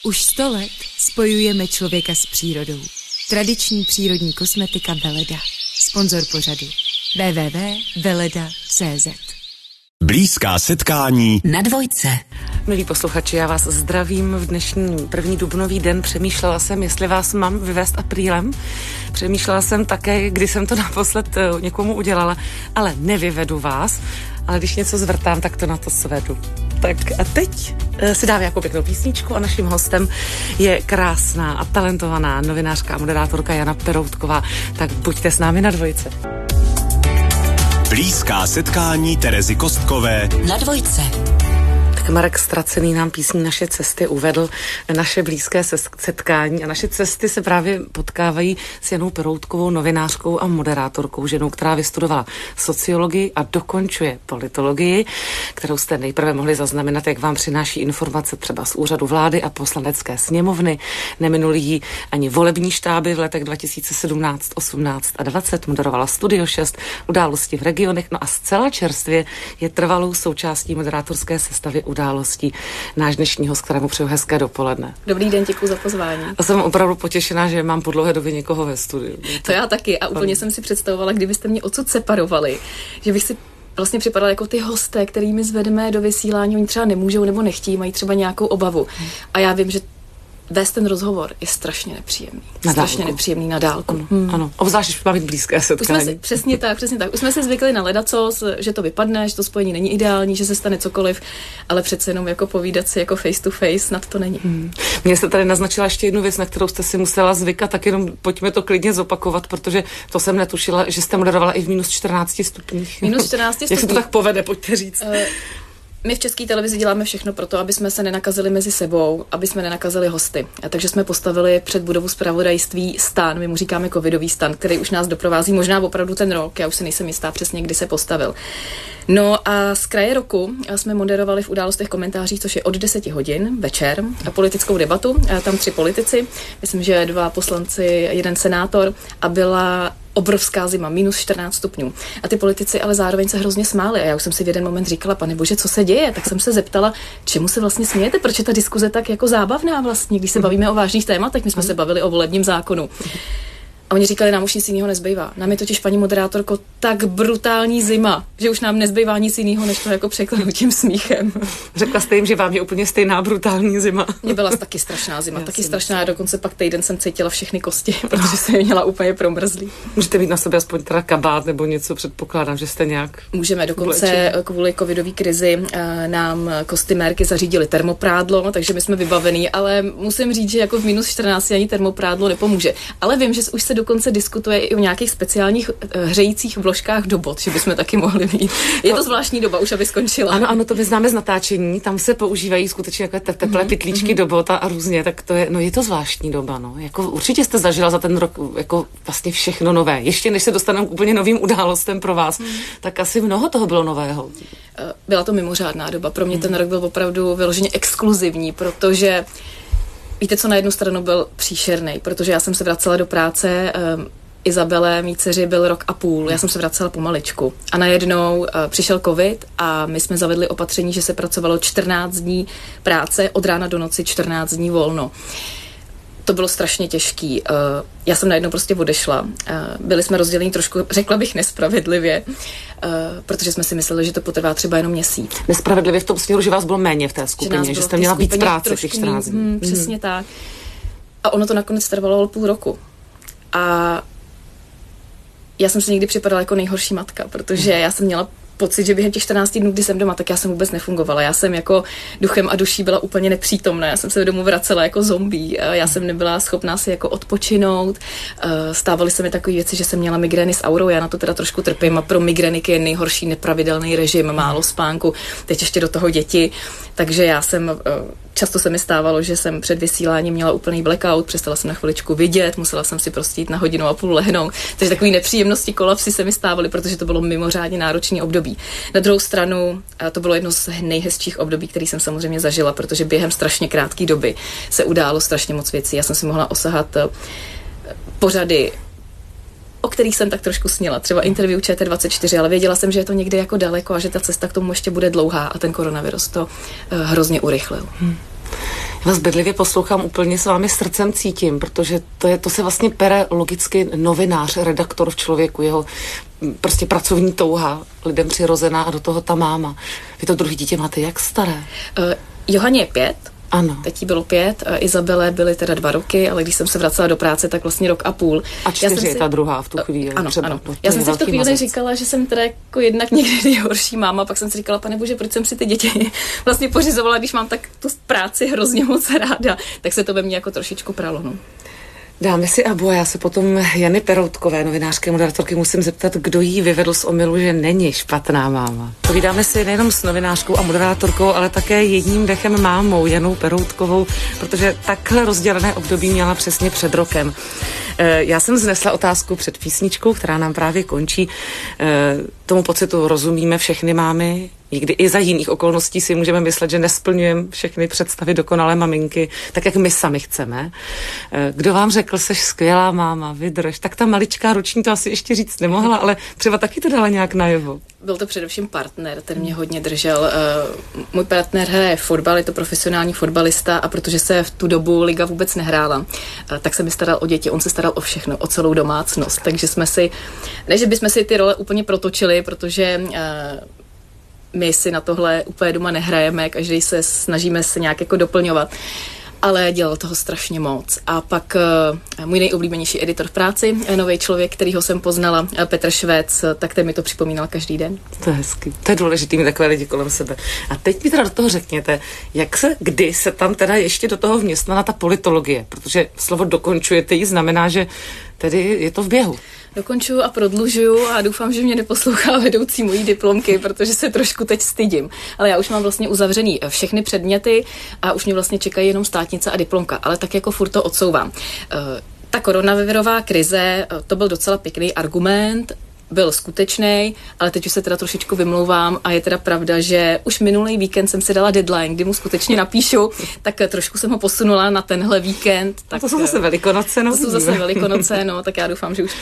Už 100 let spojujeme člověka s přírodou. Tradiční přírodní kosmetika Veleda. Sponzor pořadu www.veleda.cz. Blízká setkání na Dvojce. Milí posluchači, já vás zdravím v dnešní první dubnový den. Přemýšlela jsem, jestli vás mám vyvést aprílem. Přemýšlela jsem také, kdy jsem to naposled někomu udělala, ale nevyvedu vás. Ale když něco zvrtám, tak to na to svedu. Tak a teď si dáme jako pěknou písničku a naším hostem je krásná a talentovaná novinářka a moderátorka Jana Peroutková. Tak buďte s námi na Dvojce. Blízká setkání Terezy Kostkové na Dvojce. Tak Marek Stracený nám písní Naše cesty uvedl naše blízké setkání a naše cesty se právě potkávají s Janou Peroutkovou, novinářkou a moderátorkou, ženou, která vystudovala sociologii a dokončuje politologii, kterou jste nejprve mohli zaznamenat, jak vám přináší informace třeba z úřadu vlády a poslanecké sněmovny. Neminuli jí ani volební štáby v letech 2017, 18 a 20. Moderovala Studio 6, Události v regionech, no a zcela čerstvě je trvalou součástí moderátorské sestavy Událostí. Náš dnešní host, kterému přeju hezké dopoledne. Dobrý den, děkuji za pozvání. A jsem opravdu potěšená, že mám po dlouhé době někoho ve studiu. To já taky a úplně jsem si představovala, kdybyste mě odsud separovali, že bych si vlastně připadala jako ty hosté, kterými zvedeme do vysílání, oni třeba nemůžou nebo nechtějí, mají třeba nějakou obavu. A já vím, že vést ten rozhovor je strašně nepříjemný. Strašně nepříjemný na dálku. Ano, obzvlášť, když má být blízké setkání. Přesně tak. Už jsme se zvykli na ledacos, že to vypadne, že to spojení není ideální, že se stane cokoliv, ale přece jenom jako povídat si jako face to face, nad to není. Mně jste tady naznačila ještě jednu věc, na kterou jste si musela zvykat, tak jenom pojďme to klidně zopakovat, protože to jsem netušila, že jste moderovala i v minus 14 stupních. Minus 14 stupních. Jak se to tak povede, pojďte říct. My v České televizi děláme všechno pro to, aby jsme se nenakazili mezi sebou, aby jsme nenakazili hosty. Takže jsme postavili před budovu zpravodajství stan, my mu říkáme covidový stan, který už nás doprovází možná opravdu ten rok, já už si nejsem jistá přesně, kdy se postavil. No a z kraje roku jsme moderovali v Událostech komentářích, což je od 10 hodin večer, politickou debatu, tam 3 politici, myslím, že 2 poslanci, 1 senátor a byla obrovská zima, minus 14 stupňů. A ty politici ale zároveň se hrozně smáli a já už jsem si v jeden moment říkala, pane bože, co se děje? Tak jsem se zeptala, čemu se vlastně smějete, proč je ta diskuze tak jako zábavná vlastně, když se bavíme o vážných tématech, my jsme se bavili o volebním zákonu. A oni říkali, nám už nic jiného nezbývá. Nám je totiž, paní moderátorko, tak brutální zima, že už nám nezbývá nic jiného, než to jako překlenutím smíchem. Řekla jste jim, že vám je úplně stejná brutální zima. Mně byla taky strašná zima, taky strašná. A dokonce pak týden jsem cítila všechny kosti, protože jsem je měla úplně promrzlý. Můžete mít na sobě aspoň teda kabát nebo něco, předpokládám, že jste nějak... Můžeme, dokonce kvůli covidové krizi nám kostymérky zařídili termoprádlo, takže my jsme vybavení, ale musím říct, že jako v minus 14 ani termoprádlo nepomůže. Ale vím, že už se dokonce diskutuje i o nějakých speciálních hřejících vložkách do bot, že bychom taky mohli mít. Je to zvláštní doba, už aby skončila. Ano, to my známe z natáčení, tam se používají skutečně jako teplé pytlíčky do bot a různě, tak to je, no je to zvláštní doba, no. Jako určitě jste zažila za ten rok jako vlastně všechno nové. Ještě než se dostaneme k úplně novým událostem pro vás, tak asi mnoho toho bylo nového. Byla to mimořádná doba. Pro mě ten rok byl opravdu vyloženě exkluzivní, protože víte, co na jednu stranu byl příšerný, protože já jsem se vracela do práce, Izabele, mý dceři, byl 1,5 roku, já jsem se vracela pomaličku. A najednou přišel covid a my jsme zavedli opatření, že se pracovalo 14 dní práce, od rána do noci 14 dní volno. To bylo strašně těžký. Já jsem najednou prostě odešla. Byli jsme rozděleni trošku, řekla bych, nespravedlivě, protože jsme si mysleli, že to potrvá třeba jenom měsíc. Nespravedlivě v tom směru, že vás bylo méně v té skupině, že jste měla víc práce těch 14 dní. Přesně tak. A ono to nakonec trvalo 0,5 roku. A já jsem si někdy připadala jako nejhorší matka, protože já jsem měla pocit, že během těch 14 dnů, kdy jsem doma, tak já jsem vůbec nefungovala. Já jsem jako duchem a duší byla úplně nepřítomná. Já jsem se domů vracela jako zombie. Já jsem nebyla schopná si jako odpočinout. Stávaly se mi takové věci, že jsem měla migrény s aurou. Já na to teda trošku trpím a pro migréniky je nejhorší nepravidelný režim, málo spánku. Teď ještě do toho děti. Takže já jsem často se mi stávalo, že jsem před vysíláním měla úplný blackout, přestala jsem na chviličku vidět, musela jsem si prostě jít na 1,5 hodiny lehnout. Takže takové nepříjemnosti, kolapsy se mi stávaly, protože to bylo mimořádně náročné období. Na druhou stranu to bylo jedno z nejhezčích období, který jsem samozřejmě zažila, protože během strašně krátké doby se událo strašně moc věcí. Já jsem si mohla osahat pořady, o kterých jsem tak trošku snila. Třeba interview ČT24, ale věděla jsem, že je to někde jako daleko a že ta cesta k tomu ještě bude dlouhá a ten koronavirus to hrozně urychlil. vás bedlivě poslouchám, úplně s vámi srdcem cítím, protože to se vlastně pere logicky novinář, redaktor v člověku, jeho prostě pracovní touha, lidem přirozená a do toho ta máma. Vy to druhé dítě máte jak staré? Johaně je 5. Ano. Teď jí bylo 5, Izabele byly teda 2 roky, ale když jsem se vracela do práce, tak vlastně 1,5 roku. A 4 je ta druhá v tu chvíli. Ano, ano. Já jsem si v tu chvíli říkala, že jsem teda jako jednak někdy nejhorší máma, pak jsem si říkala, pane bože, proč jsem si ty děti vlastně pořizovala, když mám tak tu práci hrozně moc ráda, tak se to ve mně jako trošičku pralo. No. Dáme si Abu a já se potom Jany Peroutkové, novinářské moderatorky, musím zeptat, kdo jí vyvedl z omylu, že není špatná máma. Povídáme si nejenom s novinářkou a moderátorkou, ale také jedním dechem mámou, Janou Peroutkovou, protože takhle rozdělené období měla přesně před rokem. Já jsem vznesla otázku před písničkou, která nám právě končí. Tomu pocitu rozumíme všechny mámy, někdy i za jiných okolností si můžeme myslet, že nesplňujeme všechny představy dokonalé maminky, tak jak my sami chceme. Kdo vám řekl, seš skvělá máma, vydrž, tak ta maličká roční to asi ještě říct nemohla, ale třeba taky to dala nějak najevo. Byl to především partner, ten mě hodně držel. Můj partner hraje fotbal, je to profesionální fotbalista a protože se v tu dobu liga vůbec nehrála, tak se mi staral o děti, on se staral o všechno, o celou domácnost, takže jsme si, ne, že bychom si ty role úplně protočili, protože my si na tohle úplně doma nehrajeme, každý se snažíme se nějak jako doplňovat, ale dělal toho strašně moc. A pak můj nejoblíbenější editor v práci, nový člověk, kterýho jsem poznala, Petr Švec, tak ten mi to připomínal každý den. To je hezký, to je důležitý, mít takové lidi kolem sebe. A teď mi teda do toho řekněte, kdy se tam teda ještě do toho vměstnala ta politologie, protože slovo dokončujete jí znamená, že tedy je to v běhu. Dokončuju a prodlužuju a doufám, že mě neposlouchá vedoucí mojí diplomky, protože se trošku teď stydím. Ale já už mám vlastně uzavřený všechny předměty a už mě vlastně čekají jenom státnice a diplomka, ale tak jako furt to odsouvám. Ta koronavirová krize, to byl docela pěkný argument, byl skutečný, ale teď už se teda trošičku vymlouvám a je teda pravda, že už minulý víkend jsem si dala deadline, kdy mu skutečně napíšu, tak trošku jsem ho posunula na tenhle víkend. Tak, to jsou zase Velikonoce, no. To jsou zase Velikonoce, no, tak já doufám, že už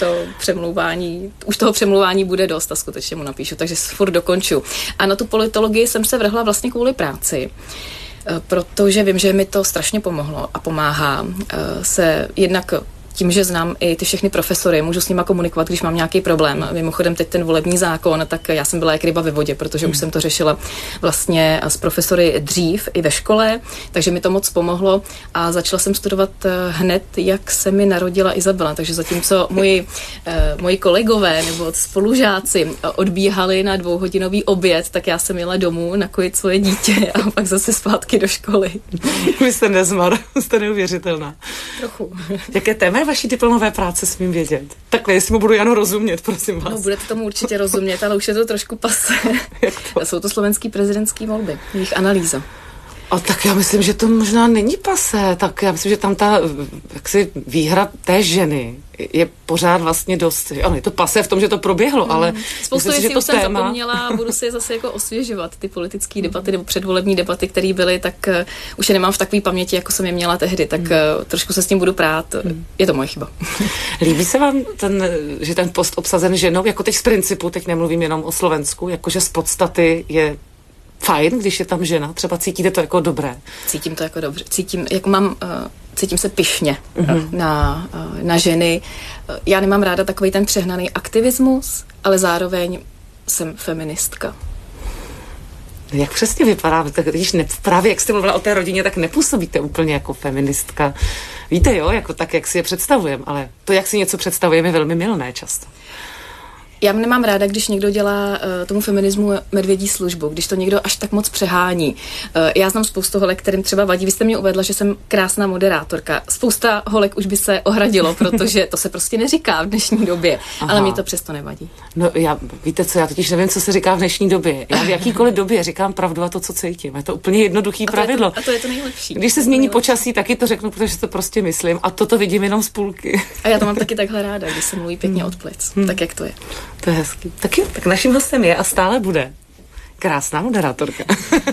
toho přemlouvání bude dost a skutečně mu napíšu, takže furt dokonču. A na tu politologii jsem se vrhla vlastně kvůli práci, protože vím, že mi to strašně pomohlo a pomáhá se jednak tím, že znám i ty všechny profesory, můžu s nima komunikovat, když mám nějaký problém. Mimochodem teď ten volební zákon, tak já jsem byla jak ryba ve vodě, protože už jsem to řešila vlastně s profesory dřív i ve škole, takže mi to moc pomohlo a začala jsem studovat hned, jak se mi narodila Izabela. Takže zatímco moji kolegové nebo spolužáci odbíhali na 2hodinový oběd, tak já jsem jela domů nakojit svoje dítě a pak zase zpátky do školy. Vy jste nezmar, jste neuvěřitelná. Trochu. Jaké téma je vaší diplomové práce, smím vědět? Takhle, jestli mu budu Jano rozumět, prosím vás. No, budete tomu určitě rozumět, ale už je to trošku pasé. Jsou to slovenský prezidentský volby, jejich analýza. A tak já myslím, že to možná není pasé, tak já myslím, že tam ta jaksi výhra té ženy je pořád vlastně dost, ano, je to pasé v tom, že to proběhlo, ale spoustu věcí už jsem zapomněla a budu si je zase jako osvěžovat, ty politické debaty nebo předvolební debaty, které byly, tak už je nemám v takové paměti, jako jsem je měla tehdy, tak trošku se s tím budu prát, je to moje chyba. Líbí se vám že ten post obsazen ženou, jako teď z principu, teď nemluvím jenom o Slovensku, jakože z podstaty je fajn, když je tam žena, třeba cítíte to jako dobré? Cítím to jako dobře, cítím se pyšně na ženy. Já nemám ráda takový ten přehnaný aktivismus, ale zároveň jsem feministka. Jak přesně vypadá? Když právě jak jste mluvila o té rodině, tak nepůsobíte úplně jako feministka. Víte, jo, jako tak, jak si je představujeme, ale to, jak si něco představujeme, je velmi mylné často. Já nemám ráda, když někdo dělá tomu feminismu medvědí službu, když to někdo až tak moc přehání. Já znám spoustu holek, kterým třeba vadí. Vy jste mě uvedla, že jsem krásná moderátorka. Spousta holek už by se ohradilo, protože to se prostě neříká v dnešní době. Aha. Ale mě to přesto nevadí. No víte co, já totiž nevím, co se říká v dnešní době. Já v jakýkoliv době říkám pravdu a to, co cítím. Je to úplně jednoduchý pravidlo. A to je to nejlepší. Když se změní počasí, taky to řeknu, protože to prostě myslím. A toto vidím jenom z půlky. A já to mám taky takhle ráda, když se mluví pěkně od plic. Tak jak to je. To je hezký. Tak naším hostem je a stále bude krásná moderátorka.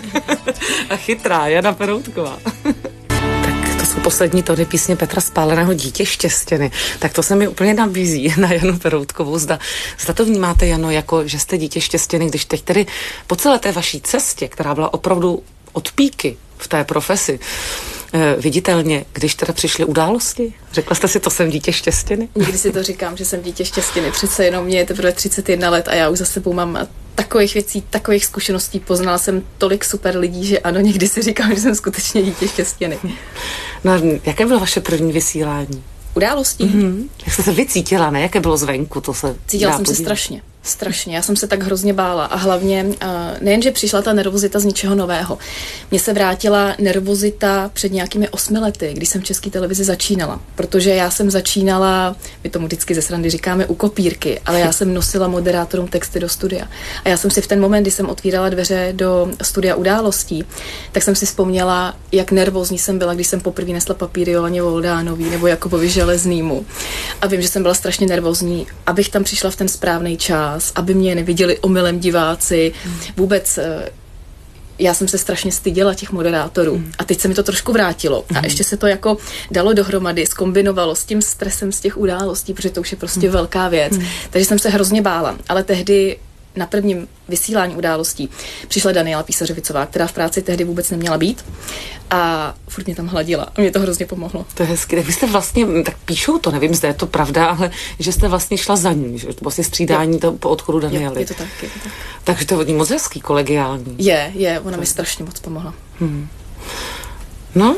A chytrá Jana Peroutková. Tak to jsou poslední tóny písně Petra Spáleného Dítě štěstěny. Tak to se mi úplně nabízí na Janu Peroutkovou. Zda to vnímáte, Jano, jako že jste dítě štěstěny, když teď tedy po celé té vaší cestě, která byla opravdu od píky v té profesi, viditelně, když teda přišly události? Řekla jste si, to jsem dítě štěstěny? Někdy si to říkám, že jsem dítě štěstěny. Přece jenom mě je teprve 31 let a já už za sebou mám takových věcí, takových zkušeností. Poznala jsem tolik super lidí, že ano, někdy si říkám, že jsem skutečně dítě štěstěny. No, jaké bylo vaše první vysílání? Událostí? Jak jste se vycítila, ne? Jaké bylo zvenku? Cítila jsem se strašně. Já jsem se tak hrozně bála a hlavně nejenže přišla ta nervozita z ničeho nového. Mně se vrátila nervozita před nějakými 8 lety, když jsem v České televizi začínala. Protože já jsem začínala, my tomu vždycky ze srandy říkáme u kopírky, ale já jsem nosila moderátorům texty do studia. A já jsem si v ten moment, kdy jsem otvírala dveře do studia Událostí, tak jsem si vzpomněla, jak nervózní jsem byla, když jsem poprvé nesla papíry Jolaně Voldánový nebo Jakubovi Železnýmu. A vím, že jsem byla strašně nervózní, abych tam přišla v ten správný čas, aby mě neviděli omylem diváci. Vůbec já jsem se strašně styděla těch moderátorů. A teď se mi to trošku vrátilo. A ještě se to jako dalo dohromady, zkombinovalo s tím stresem z těch událostí, protože to už je prostě velká věc. Takže jsem se hrozně bála. Ale tehdy na prvním vysílání Událostí přišla Daniela Písařovicová, která v práci tehdy vůbec neměla být a furt mě tam hladila a mě to hrozně pomohlo. To je hezky. Vy jste vlastně, tak píšou to, nevím, zda je to pravda, ale že jste vlastně šla za ní, že to vlastně střídání to po odchodu Daniely. Je to tak. Takže to je od ní moc hezký, kolegiální. Je, ona mi strašně moc pomohla. No,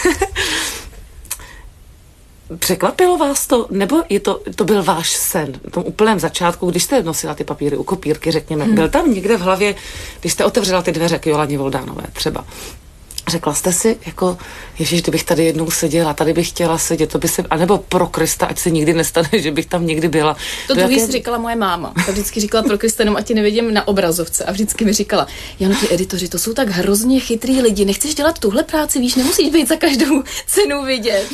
překvapilo vás to, nebo to byl váš sen? V tom úplném začátku, když jste nosila ty papíry u kopírky, řekněme, byl tam někde v hlavě, když jste otevřela ty dveře k Jolaně Voldánové třeba, řekla jste si, jako, ježiš, kdybych tady jednou seděla, tady bych chtěla sedět, to by se, anebo pro Krista, ať se nikdy nestane, že bych tam někdy byla. To druhý si říkala moje máma. Ta vždycky říkala pro Krista, jenom ať tě nevidím na obrazovce. A vždycky mi říkala, Jano, ty editoři, to jsou tak hrozně chytrý lidi, nechceš dělat tuhle práci, víš, nemusíš být za každou cenu vidět.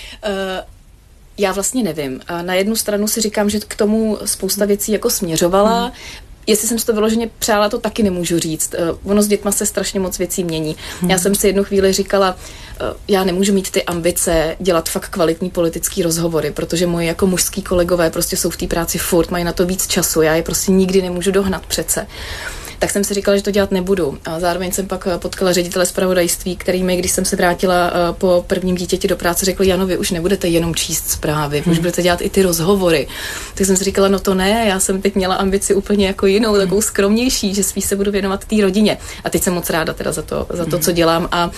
Já vlastně nevím. A na jednu stranu si říkám, že k tomu spousta věcí jako směřovala. Jestli jsem si to vyloženě přála, to taky nemůžu říct. Ono s dětma se strašně moc věcí mění. Já jsem si jednu chvíli říkala, já nemůžu mít ty ambice dělat fakt kvalitní politický rozhovory, protože moji jako mužský kolegové prostě jsou v té práci furt, mají na to víc času, já je prostě nikdy nemůžu dohnat přece. Tak jsem si říkala, že to dělat nebudu. A zároveň jsem pak potkala ředitele zpravodajství, který mi, když jsem se vrátila po prvním dítěti do práce, řekl, Jano, vy už nebudete jenom číst zprávy, vy už budete dělat i ty rozhovory. Tak jsem si říkala, no to ne, já jsem teď měla ambici úplně jako jinou, takovou skromnější, že spíš se budu věnovat té rodině. A teď jsem moc ráda teda za to, co dělám a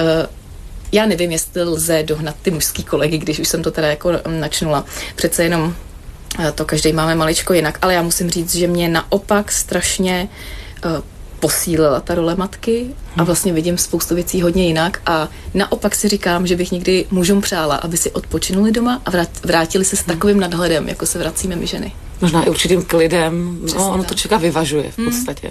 já nevím, jestli lze dohnat ty mužský kolegy, když už jsem to teda jako načnula. Přece jenom to každý máme maličko jinak, ale já musím říct, že mě naopak strašně posílila ta role matky a vlastně vidím spoustu věcí hodně jinak a naopak si říkám, že bych někdy mužům přála, aby si odpočinuli doma a vrátili se s takovým nadhledem, jako se vracíme my ženy. Možná i určitým klidem, ono to člověka vyvažuje v podstatě.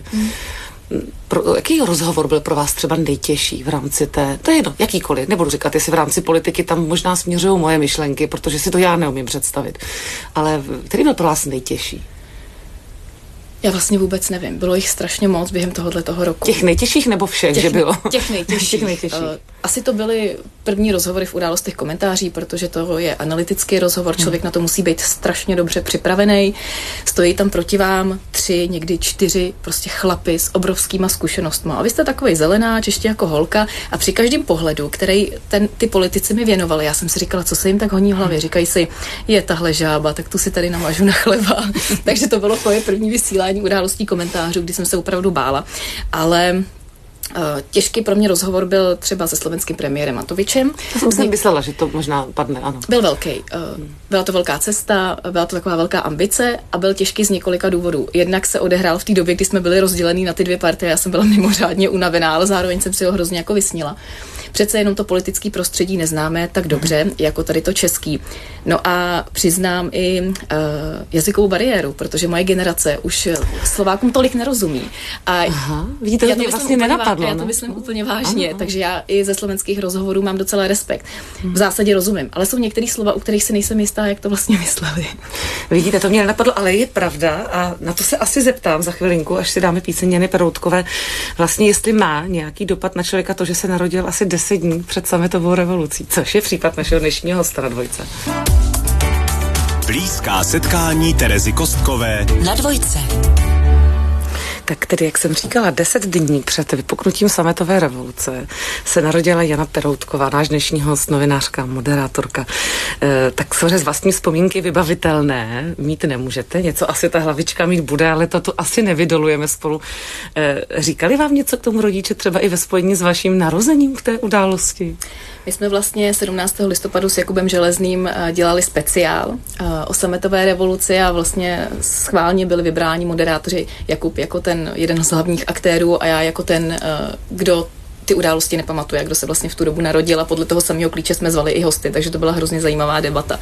Jaký rozhovor byl pro vás třeba nejtěžší v rámci to je jedno, jakýkoliv, nebudu říkat, jestli v rámci politiky tam možná směřují moje myšlenky, protože si to já neumím představit, ale který byl pro vás nejtěžší? Já vlastně vůbec nevím. Bylo jich strašně moc během tohoto roku. Těch nejtěžších nebo všech, že bylo? Těch nejtěžších. Asi to byly první rozhovory v Událostech komentáří, protože to je analytický rozhovor, člověk na to musí být strašně dobře připravený. Stojí tam proti vám 3, někdy 4 prostě chlapy s obrovskýma zkušenostma. A vy jste takovej zelenáč, ještě jako holka a při každém pohledu, který ty politici mi věnovali, já jsem si říkala, co se jim tak honí v hlavě. Říkají si, je tahle žába, tak tu si tady namažu na chleba. Takže to bylo moje první vysílání Událostí komentářů, kdy jsem se opravdu bála. Ale těžký pro mě rozhovor byl třeba se slovenským premiérem Matovičem. To jsem si myslela, že to možná padne, ano. Byl velký. Byla to velká cesta, byla to taková velká ambice a byl těžký z několika důvodů. Jednak se odehrál v té době, kdy jsme byli rozdělení na ty 2 partie, já jsem byla mimořádně unavená, ale zároveň jsem si ho hrozně jako vysnila. Přece jenom to politické prostředí neznáme tak dobře, jako tady to český. No a přiznám i jazykovou bariéru, protože moje generace už Slovákům tolik nerozumí. Aha, vidíte, to mě vlastně nenapadlo. Já to myslím úplně vážně, ano. Takže já i ze slovenských rozhovorů mám docela respekt. V zásadě rozumím, ale jsou některé slova, u kterých si nejsem jistá, jak to vlastně mysleli. Vidíte, to mě nenapadlo, ale je pravda a na to se asi zeptám za chvilinku, až si dáme píseň Jany Peroutkové. Vlastně jestli má nějaký dopad na člověka to, že se narodil asi 10 dní před sametovou revolucí, což je případ našeho dnešního hosta na Dvojce. Blízká setkání Terezy Kostkové na Dvojce. Tak tedy, jak jsem říkala, 10 dní před vypuknutím sametové revoluce se narodila Jana Peroutková, náš dnešní host, novinářka, moderátorka. Tak samozřejmě z vlastní vzpomínky vybavitelné mít nemůžete, něco asi ta hlavička mít bude, ale to tu asi nevydolujeme spolu. Říkali vám něco k tomu rodiče třeba i ve spojení s vaším narozením k té události? My jsme vlastně 17. listopadu s Jakubem Železným dělali speciál o sametové revoluci a vlastně schválně byli vybráni moderátoři, Jakub jako ten jeden z hlavních aktérů a já jako ten, kdo ty události nepamatuje, kdo se vlastně v tu dobu narodil a podle toho samého klíče jsme zvali i hosty, takže to byla hrozně zajímavá debata.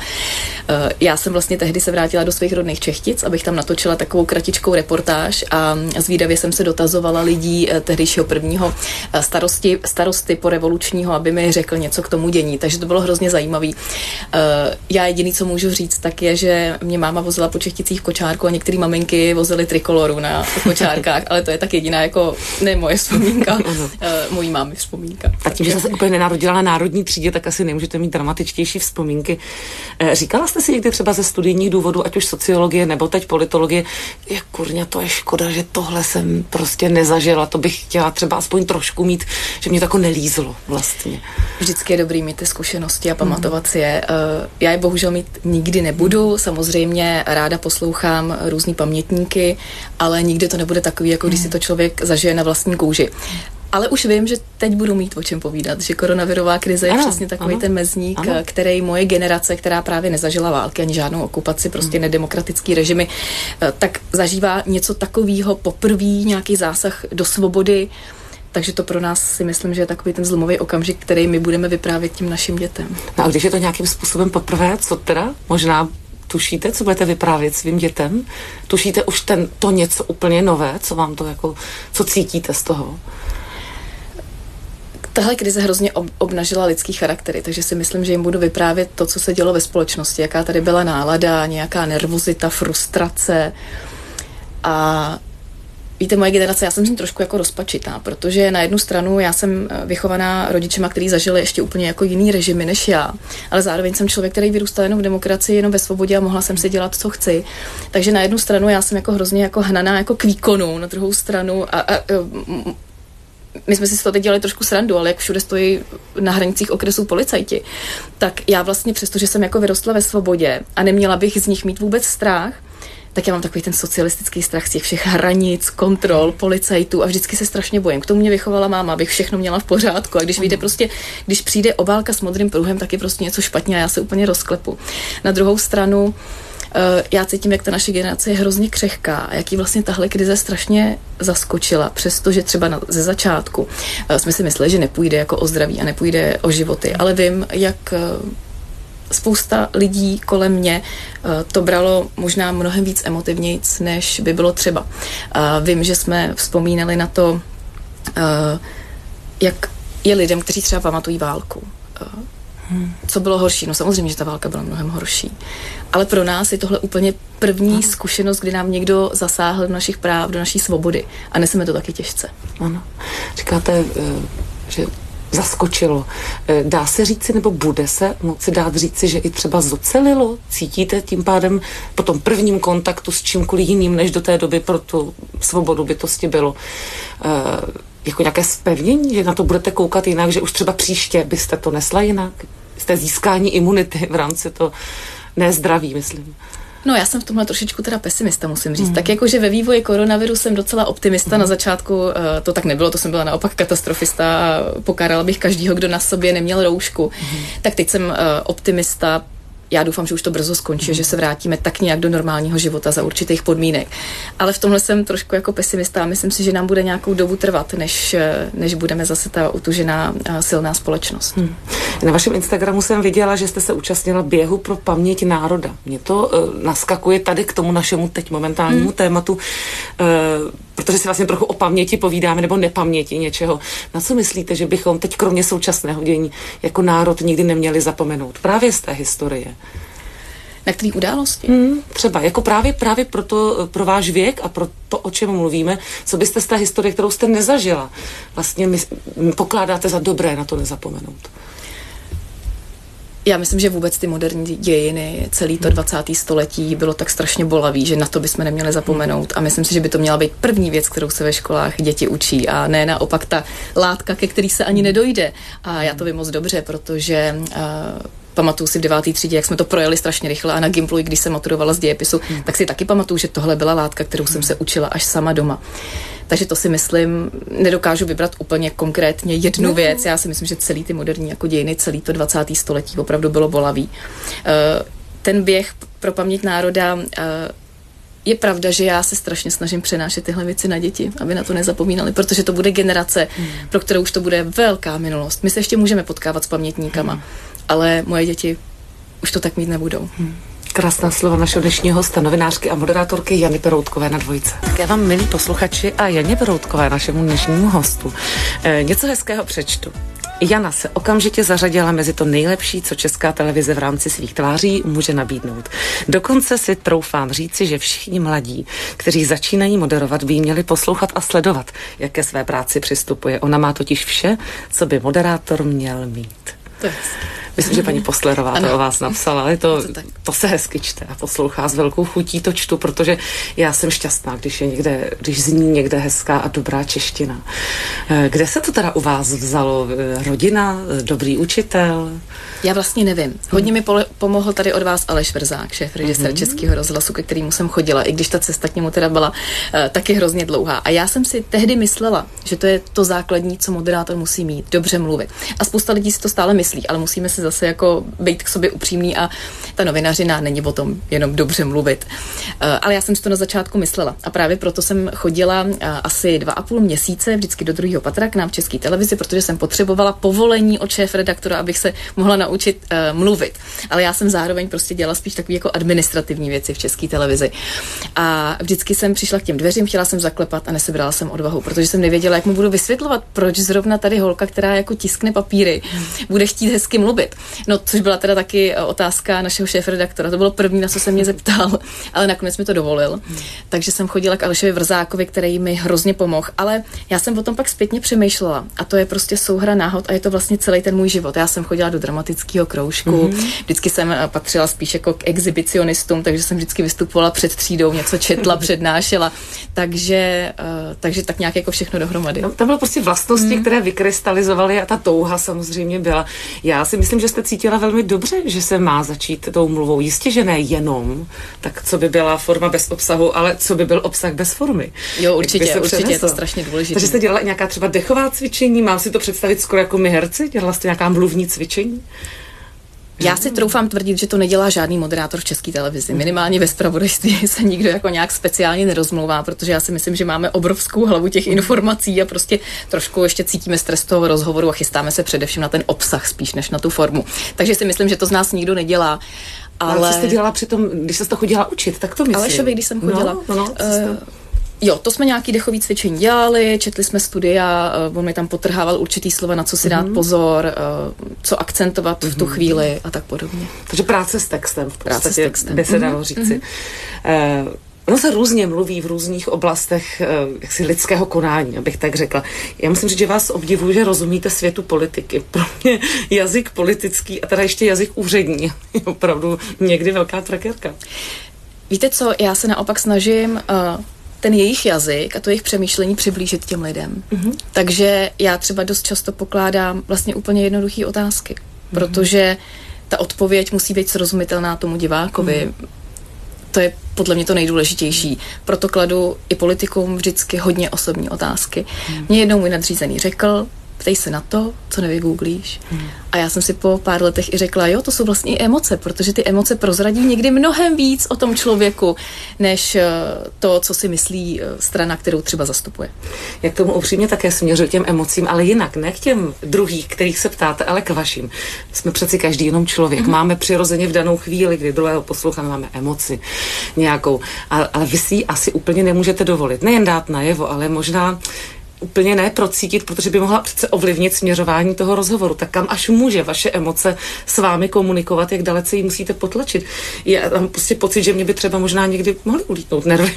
Já jsem vlastně tehdy se vrátila do svých rodných Čechtic, abych tam natočila takovou kratičkou reportáž a zvídavě jsem se dotazovala lidí tehdejšího prvního starosty porevolučního, aby mi řekl něco k tomu dění, takže to bylo hrozně zajímavý. Já jediný, co můžu říct, tak je, že mě máma vozila po Čechticích v kočárku a některé maminky vozily trikoloru na kočárkách, ale to je tak jediná jako ne moje vzpomínka, mojí mámy vzpomínka. A tím, že se úplně nenarodila na národní třídě, tak asi nemůžete mít dramatičtější vzpomínky. Říkala jste si někdy třeba ze studijních důvodů, ať už sociologie nebo teď politologie, jak kurňa, to je škoda, že tohle jsem prostě nezažila, to bych chtěla třeba aspoň trošku mít, že mě to jako nelízlo vlastně. Vždycky je dobrý mít ty zkušenosti a pamatovat si je. Já je bohužel mít nikdy nebudu, samozřejmě ráda poslouchám různý pamětníky, ale nikdy to nebude takový, jako když si to člověk zažije na vlastní kůži. Ale už vím, že teď budu mít o čem povídat, že koronavirová krize je přesně takový ten mezník, který moje generace, která právě nezažila války ani žádnou okupaci, prostě nedemokratický režimy, tak zažívá něco takového poprvé, nějaký zásah do svobody, takže to pro nás si myslím, že je takový ten zlomový okamžik, který my budeme vyprávět tím našim dětem. No a když je to nějakým způsobem poprvé, co teda? Možná tušíte, co budete vyprávět svým dětem? Tušíte už to něco úplně nové, co vám to jako, co cítíte z toho? Tahle krize hrozně obnažila lidský charaktery, takže si myslím, že jim budu vyprávět to, co se dělo ve společnosti, jaká tady byla nálada, nějaká nervozita, frustrace. A víte, moje generace, já jsem s ní trošku jako rozpačitá, protože na jednu stranu já jsem vychovaná rodičema, kteří zažili ještě úplně jako jiný režimy než já, ale zároveň jsem člověk, který vyrůstal jenom v demokracii, jenom ve svobodě a mohla jsem si dělat, co chci. Takže na jednu stranu já jsem jako hrozně jako hnaná jako k výkonu, na druhou stranu my jsme si z toho teď dělali trošku srandu, ale jak všude stojí na hranicích okresů policajti, tak já vlastně přesto, že jsem jako vyrostla ve svobodě a neměla bych z nich mít vůbec strach, tak já mám takový ten socialistický strach z těch všech hranic, kontrol, policajtů a vždycky se strašně bojím. K tomu mě vychovala máma, abych všechno měla v pořádku. A když víte prostě, když přijde obálka s modrým pruhem, tak je prostě něco špatně a já se úplně rozklepu. Na druhou stranu já cítím, jak ta naše generace je hrozně křehká a jak jí vlastně tahle krize strašně zaskočila, přestože třeba ze začátku jsme si mysleli, že nepůjde jako o zdraví a nepůjde o životy, ale vím, jak spousta lidí kolem mě to bralo možná mnohem víc emotivnějc, než by bylo třeba. Vím, že jsme vzpomínali na to, jak je lidem, kteří třeba pamatují válku. Co bylo horší? No samozřejmě, že ta válka byla mnohem horší. Ale pro nás je tohle úplně první zkušenost, kdy nám někdo zasáhl do našich práv, do naší svobody. A neseme to taky těžce. Ano. Říkáte, že zaskočilo. Dá se říci, nebo bude se moci dát říci, že i třeba zocelilo? Cítíte tím pádem po tom prvním kontaktu s čímkoliv jiným, než do té doby pro tu svobodu bytosti bylo? Jako nějaké zpevnění, že na to budete koukat jinak, že už třeba příště byste to nesla jinak? Jste získání imunity v rámci to nezdraví, myslím. No já jsem v tomhle trošičku teda pesimista, musím říct. Tak jakože ve vývoji koronaviru jsem docela optimista. Na začátku to tak nebylo, to jsem byla naopak katastrofista a pokárala bych každýho, kdo na sobě neměl roušku. Tak teď jsem optimista. Já doufám, že už to brzo skončí, že se vrátíme tak nějak do normálního života za určitých podmínek. Ale v tomhle jsem trošku jako pesimista a myslím si, že nám bude nějakou dobu trvat, než budeme zase ta utužená silná společnost. Na vašem Instagramu jsem viděla, že jste se účastnila běhu pro paměť národa. Mně to naskakuje tady k tomu našemu teď momentálnímu tématu, protože si vlastně trochu o paměti povídáme nebo nepaměti něčeho. Na co myslíte, že bychom teď kromě současného dění jako národ nikdy neměli zapomenout? Právě z té historie. Na který události? Třeba, jako právě pro váš věk a pro to, o čem mluvíme, co byste z té historie, kterou jste nezažila, vlastně pokládáte za dobré na to nezapomenout? Já myslím, že vůbec ty moderní dějiny, celý to 20. století bylo tak strašně bolavý, že na to bychom neměli zapomenout a myslím si, že by to měla být první věc, kterou se ve školách děti učí a ne naopak ta látka, ke který se ani nedojde. A já to vím moc dobře, protože pamatuju si v 9. třídě, jak jsme to projeli strašně rychle a na Gimplu, když jsem maturovala z dějepisu, tak si taky pamatuju, že tohle byla látka, kterou jsem se učila až sama doma. Takže to si myslím, nedokážu vybrat úplně konkrétně jednu věc. Já si myslím, že celý ty moderní jako dějiny, celý to 20. století opravdu bylo bolavý. Ten běh pro paměť národa je pravda, že já se strašně snažím přenášet tyhle věci na děti, aby na to nezapomínali, protože to bude generace, pro kterou už to bude velká minulost. My se ještě můžeme potkávat s pamětníkama, ale moje děti už to tak mít nebudou. Krásná slova našeho dnešního hosta, novinářky a moderátorky Jany Peroutkové na Dvojce. Tak já vám, milí posluchači a Janě Peroutkové, našemu dnešnímu hostu, něco hezkého přečtu. Jana se okamžitě zařadila mezi to nejlepší, co Česká televize v rámci svých tváří může nabídnout. Dokonce si troufám říci, že všichni mladí, kteří začínají moderovat, by měli poslouchat a sledovat, jak ke své práci přistupuje. Ona má totiž vše, co by moderátor měl mít. Myslím, že paní Postlerová to o vás napsala, ale to se hezky čte a poslouchá s velkou chutí, to čtu, protože já jsem šťastná, když zní někde hezká a dobrá čeština. Kde se to teda u vás vzalo? Rodina, dobrý učitel? Já vlastně nevím. Hodně mi pomohl tady od vás Aleš Vrzák, šéfrežisér Českého rozhlasu, ke kterému jsem chodila, i když ta cesta k němu teda byla taky hrozně dlouhá. A já jsem si tehdy myslela, že to je to základní, co moderátor musí mít, dobře mluvit. A spousta lidí si to stále myslí, ale musíme se zase jako být k sobě upřímný a ta novinařina není o tom jenom dobře mluvit. Ale já jsem si to na začátku myslela a právě proto jsem chodila asi 2,5 měsíce vždycky do 2. patra k nám v České televizi, protože jsem potřebovala povolení od šéfredaktora, abych se mohla naučit mluvit. Ale já jsem zároveň prostě dělala spíš takové jako administrativní věci v České televizi. A vždycky jsem přišla k těm dveřím, chtěla jsem zaklepat a nesebrala jsem odvahu, protože jsem nevěděla, jak mu budu vysvětlovat, proč zrovna tady holka, která jako tiskne papíry, bude chtít hezky mluvit. No, což byla teda taky otázka našeho šéfredaktora. To bylo první, na co se mě zeptal, ale nakonec mi to dovolil. Takže jsem chodila k Alešovi Vrzákovi, který mi hrozně pomohl, ale já jsem o tom pak zpětně přemýšlela a to je prostě souhra náhod a je to vlastně celý ten můj život. Já jsem chodila do dramatického kroužku, vždycky jsem patřila spíš jako k exhibicionistům, takže jsem vždycky vystupovala před třídou, něco četla, přednášela, takže tak nějak jako všechno dohromady. No, tam bylo prostě vlastnosti, které vykrystalizovaly a ta touha samozřejmě byla. Já si myslím, že jste cítila velmi dobře, že se má začít tou mluvou. Jistě, že ne jenom, tak co by byla forma bez obsahu, ale co by byl obsah bez formy. Jo, určitě je to strašně důležité. Takže jste dělala nějaká třeba dechová cvičení, mám si to představit skoro jako my herci? Dělala jste nějaká mluvní cvičení? Já si troufám tvrdit, že to nedělá žádný moderátor v České televizi. Minimálně ve zpravodajství se nikdo jako nějak speciálně nerozmlouvá, protože já si myslím, že máme obrovskou hlavu těch informací a prostě trošku ještě cítíme stres toho rozhovoru a chystáme se především na ten obsah spíš než na tu formu. Takže si myslím, že to z nás nikdo nedělá. Ale co jste dělala přitom, když jste to chodila učit, tak to myslím. Alešovi, když jsem chodila. Jo, to jsme nějaký dechový cvičení dělali, četli jsme studia, on mi tam potrhával určitý slova, na co si dát pozor, co akcentovat v tu chvíli a tak podobně. Takže práce s textem v podstatě by se dalo říci. Ono se různě mluví v různých oblastech jaksi lidského konání, abych tak řekla. Já musím říct, že vás obdivuju, že rozumíte světu politiky. Pro mě jazyk politický a teda ještě jazyk úřední je opravdu někdy velká trakerka. Víte co, já se naopak snažím ten jejich jazyk a to jejich přemýšlení přiblížit těm lidem. Takže já třeba dost často pokládám vlastně úplně jednoduché otázky, protože ta odpověď musí být srozumitelná tomu divákovi. To je podle mě to nejdůležitější. Proto kladu i politikům vždycky hodně osobní otázky. Mně jednou můj nadřízený řekl, ptej se na to, co nevygooglíš. A já jsem si po pár letech i řekla, jo, to jsou vlastně i emoce, protože ty emoce prozradí někdy mnohem víc o tom člověku, než to, co si myslí strana, kterou třeba zastupuje. Jak tomu upřímně také směřuji těm emocím, ale jinak, ne k těm druhých, kterých se ptáte, ale k vašim. Jsme přeci každý jenom člověk. Máme přirozeně v danou chvíli, kdy druhého posloucháme, máme emoci nějakou, ale vy si ji asi úplně nemůžete dovolit. Nejen dát najevo, ale možná úplně ne procítit, protože by mohla přece ovlivnit směřování toho rozhovoru. Tak kam až může vaše emoce s vámi komunikovat, jak dalece ji musíte potlačit? Já mám prostě pocit, že mě by třeba možná někdy mohly ulítnout nervy.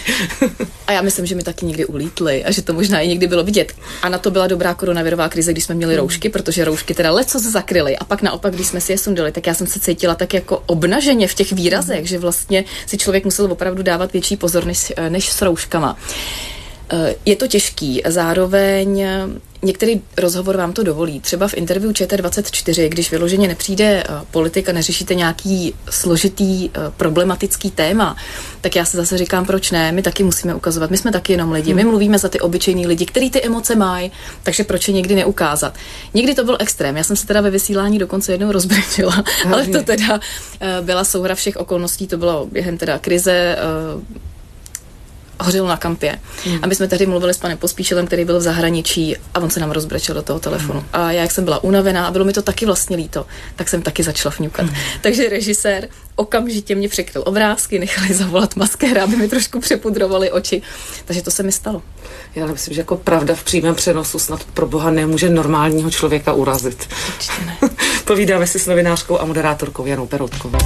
A já myslím, že mi taky někdy ulítly a že to možná i někdy bylo vidět. A na to byla dobrá koronavirová krize, když jsme měli roušky, protože roušky teda lecos zakryly. A pak naopak, když jsme si je sundali, tak já jsem se cítila tak jako obnaženě v těch výrazech, že vlastně si člověk musel opravdu dávat větší pozor než s rouškama. Je to těžký, zároveň některý rozhovor vám to dovolí. Třeba v interview ČT24, když vyloženě nepřijde politik a neřešíte nějaký složitý problematický téma, tak já se zase říkám, proč ne, my taky musíme ukazovat, my jsme taky jenom lidi, my mluvíme za ty obyčejný lidi, který ty emoce mají, takže proč je někdy neukázat. Někdy to byl extrém, já jsem se teda ve vysílání dokonce jednou rozbrečila, ale to teda byla souhra všech okolností, to bylo během teda krize, hořelo na kampě. A my jsme tehdy mluvili s panem Pospíšilem, který byl v zahraničí a on se nám rozbrečel do toho telefonu. A já, jak jsem byla unavená a bylo mi to taky vlastně líto, tak jsem taky začala fňukat. Takže režisér okamžitě mě překryl obrázky, nechali zavolat maskéra, aby mi trošku přepudrovali oči. Takže to se mi stalo. Já myslím, že jako pravda v přímém přenosu snad pro boha nemůže normálního člověka urazit. Určitě ne. Povídáme si s novinářkou a moderátorkou Janou Peroutkovou.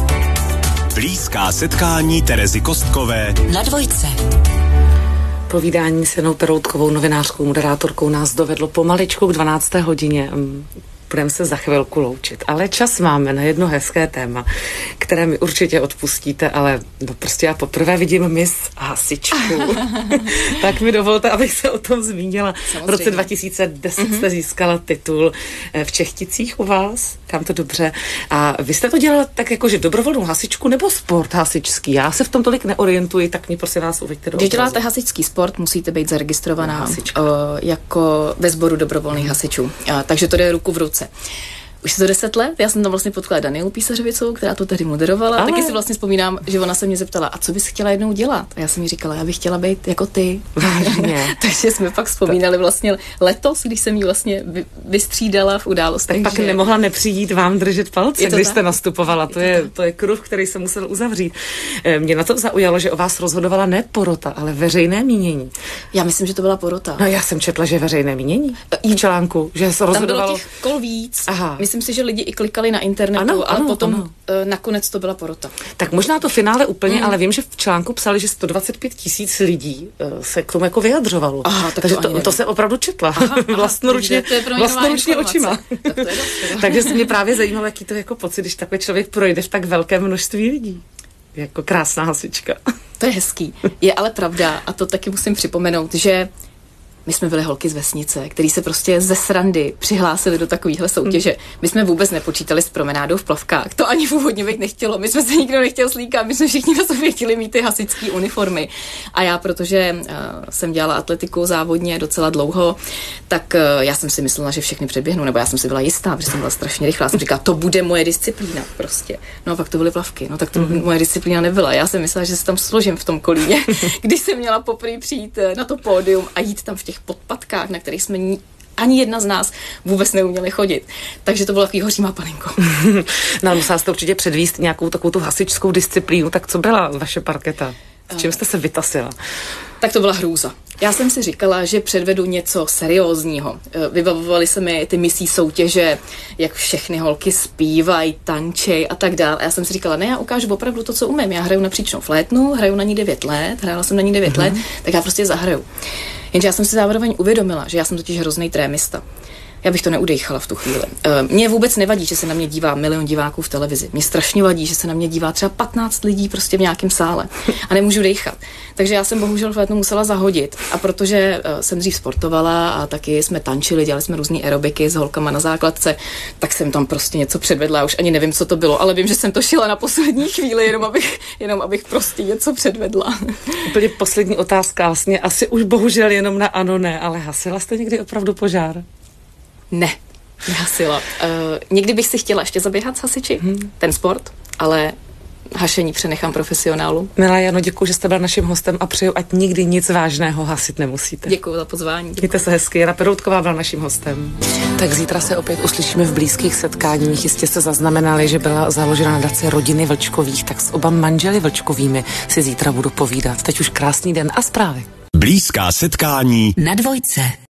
Blízká setkání Terezy Kostkové Na dvojce. Povídání s Janou Peroutkovou, novinářkou, moderátorkou nás dovedlo pomaličku k 12. hodině. Budeme se za chvilku loučit, ale čas máme na jedno hezké téma, které mi určitě odpustíte, ale no prostě já poprvé vidím Miss Hasičku. Tak mi dovolte, abych se o tom zmínila. Samozřejmě. V roce 2010 jste získala titul v Čechticích u vás, kam to dobře. A vy jste to dělala tak jako, že dobrovolnou hasičku nebo sport hasičský? Já se v tom tolik neorientuji, tak mě prostě vás uveďte do Když obrazu. děláte hasičský sport, musíte být zaregistrovaná jako ve sboru dobrovolných hasičů. Takže to jde ruku v ruce. Už je to 10 let, já jsem tam vlastně potkala Danielu Písařovicovou, která to tehdy moderovala. Ale... Taky si vlastně vzpomínám, že ona se mě zeptala, a co bys chtěla jednou dělat? A já jsem jí říkala, já bych chtěla být jako ty. Vážně. Takže jsme pak vzpomínali vlastně letos, když jsem jí vlastně vystřídala v událostech. Tak pak nemohla nepřijít vám držet palce, když jste nastupovala. To je kruh, který se musel uzavřít. Mě na to zaujalo, že o vás rozhodovala ne porota, ale veřejné mínění. Já myslím, že to byla porota. No já jsem četla, že veřejné mínění v článku, že se rozhodovalo. Tam bylo těch kol víc. Aha. Myslím si, že lidi i klikali na internetu, ale potom nakonec to byla porota. Tak možná to finále úplně, ale vím, že v článku psali, že 125 000 lidí se k tomu jako vyjadřovalo. Aha, tak takže to se opravdu četla. Vlastnoručně očima. Takže se mě právě zajímalo, jaký to je jako pocit, když takový člověk projde v tak velkém množství lidí. Jako krásná hasička. To je hezký. Je ale pravda, a to taky musím připomenout, že my jsme byli holky z vesnice, který se prostě ze srandy přihlásili do takovéhle soutěže. My jsme vůbec nepočítali s promenádou v plavkách. To ani původně být nechtělo. My jsme se nikdo nechtěl slíkat, my jsme všichni na sobě chtěli mít ty hasičské uniformy. A já, protože jsem dělala atletiku závodně docela dlouho, tak já jsem si myslela, že všechny předběhnu, nebo já jsem si byla jistá, protože jsem byla strašně rychlá. Jsem říkala, to bude moje disciplína prostě. No a pak to byly plavky. No tak to moje disciplína nebyla. Já jsem myslela, že se tam složím v tom kolíně, když jsem měla poprvé přijít na to pódium a jít tam v těch podpatkách, na kterých jsme ani jedna z nás vůbec neuměli chodit. Takže to bylo takový hoří má panenko. No, musela jste určitě předvíst nějakou takovou tu hasičskou disciplínu. Tak co byla vaše parketa? S čím jste se vytasila? Tak to byla hrůza. Já jsem si říkala, že předvedu něco seriózního. Vybavovaly se mi ty misí soutěže, jak všechny holky zpívají, tančej a tak dále. A já jsem si říkala, ne, já ukážu opravdu to, co umím. Já hraju na příčnou flétnu, hraju na ní 9 let, hrála jsem na ní 9 let, tak já prostě zahraju. Jenže já jsem si zároveň uvědomila, že já jsem totiž hrozný trémista. Já bych to neudejchala v tu chvíli. Mně vůbec nevadí, že se na mě dívá 1 milion diváků v televizi. Mně strašně vadí, že se na mě dívá třeba 15 lidí prostě v nějakém sále a nemůžu dejchat. Takže já jsem bohužel flétnu musela zahodit. A protože jsem dřív sportovala a taky jsme tančili, dělali jsme různý aerobiky s holkama na základce, tak jsem tam prostě něco předvedla. Já už ani nevím, co to bylo, ale vím, že jsem to šila na poslední chvíli, jenom abych prostě něco předvedla. Úplně poslední otázka, vlastně asi už bohužel jenom na ano, ne, ale hasila jste někdy opravdu požár? Ne, nehasila. Někdy bych si chtěla ještě zaběhat s hasiči, ten sport, ale hašení přenechám profesionálu. Milá Jano, děkuji, že jste byl naším hostem a přeju, ať nikdy nic vážného hasit nemusíte. Děkuji za pozvání. Mějte se hezky, Jana Peroutková byla naším hostem. Tak zítra se opět uslyšíme v blízkých setkáních. Jistě jste zaznamenali, že byla založena nadace rodiny Vlčkových, tak s oba manželi Vlčkovými si zítra budu povídat. Teď už krásný den a zprávy. Blízká setkání na Dvojce.